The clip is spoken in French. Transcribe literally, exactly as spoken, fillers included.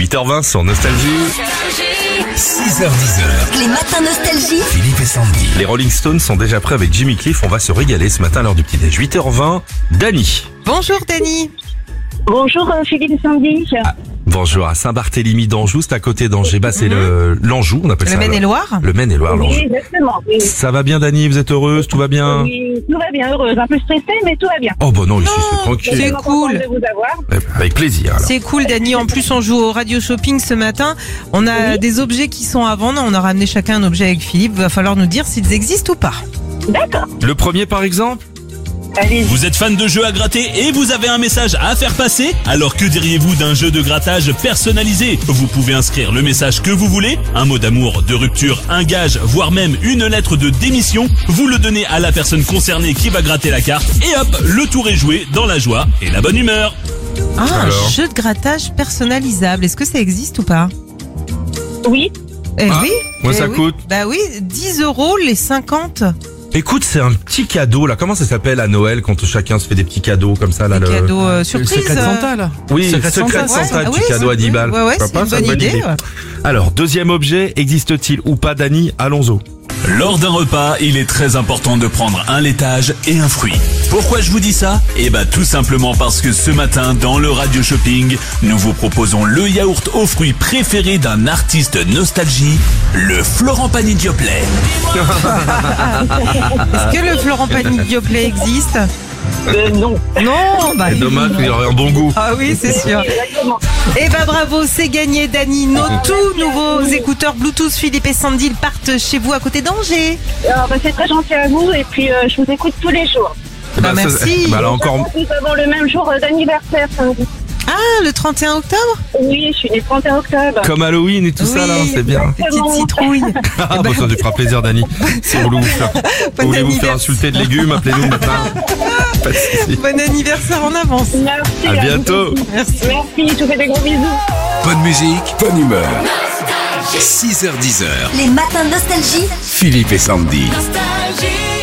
huit heures vingt sur Nostalgie. six heures dix. Les matins Nostalgie. Philippe et Sandy. Les Rolling Stones sont déjà prêts avec Jimmy Cliff. On va se régaler ce matin à l'heure du petit-déj. huit heures vingt. Dany. Bonjour Dany. Bonjour euh, Philippe et Sandy. Ah, bonjour à Saint-Barthélemy d'Anjou. C'est à côté d'Angers. Bah, c'est le l'Anjou. On appelle Le ça. Maine-et-Loire. Le Maine-et-Loire. Oui, l'Anjou. exactement. Oui. Ça va bien, Dany? Vous êtes heureuse? Tout va bien? Oui, tout va bien, heureuse. Un peu stressée, mais tout va bien. Oh bah non, ici Non, c'est tranquille. c'est Vraiment cool. contente de vous avoir. Eh ben, Avec plaisir. Alors. C'est cool Dany. En plus on joue au radio shopping ce matin. On a Oui. des objets qui sont à vendre. On a ramené chacun un objet avec Philippe. Va falloir nous dire s'ils existent ou pas. D'accord. Le premier par exemple? Allez-y. Vous êtes fan de jeux à gratter et vous avez un message à faire passer? Alors que diriez-vous d'un jeu de grattage personnalisé? Vous pouvez inscrire le message que vous voulez, un mot d'amour, de rupture, un gage, voire même une lettre de démission. Vous le donnez à la personne concernée qui va gratter la carte et hop, le tour est joué dans la joie et la bonne humeur. Ah, un Alors jeu de grattage personnalisable. Est-ce que ça existe ou pas? Oui. Eh Ah, oui. moi, Eh ça oui. coûte. Bah oui, dix euros les cinquante. Écoute, c'est un petit cadeau là. Comment ça s'appelle à Noël quand chacun se fait des petits cadeaux comme ça là? Des le... cadeaux euh, surprises. Secret de Santa, là. Oui, Secret de secret de Santa, Santa, ouais. petit Ah oui, cadeau à c'est- dix balles. Ouais, ouais, Pourquoi c'est pas, une bonne idée. ouais. Alors, deuxième objet, existe-t-il ou pas, Dany? Allons-y. Lors d'un repas, il est très important de prendre un laitage et un fruit. Pourquoi je vous dis ça? Eh bah tout simplement parce que ce matin, dans le radio shopping, nous vous proposons le yaourt aux fruits préféré d'un artiste nostalgie, le Florent Pagny Dioplet. Est-ce que le Florent Pagny Dioplet existe? Euh, non. Non, bah C'est dommage, il aurait un bon goût. Ah oui, c'est sûr. Exactement. Eh ben bravo, c'est gagné Dany. Nos tout nouveaux écouteurs Bluetooth Philippe et Sandy ils partent chez vous à côté d'Angers. Alors, bah, c'est très gentil à vous et puis euh, je vous écoute tous les jours. Bah, ça- merci. Bah là encore. Nous avons le même jour euh, d'anniversaire, Sandy. Ah, le trente et un octobre? Oui, je suis née le trente et un octobre. Comme Halloween et tout ça Oui. là, c'est bien. Des petites citrouilles. Ah bah ça nous fera plaisir, Dany. Si vous voulez vous faire, vous voulez vous faire anniversaire. insulter de légumes, appelez-nous maintenant. Pas de souci. Bon anniversaire en avance. Merci. À vous bientôt. aussi. Merci. Merci, je vous fais des gros bisous. Bonne musique, bonne humeur. six heures dix. Les matins Nostalgie. Philippe et Sandy. Nostalgie.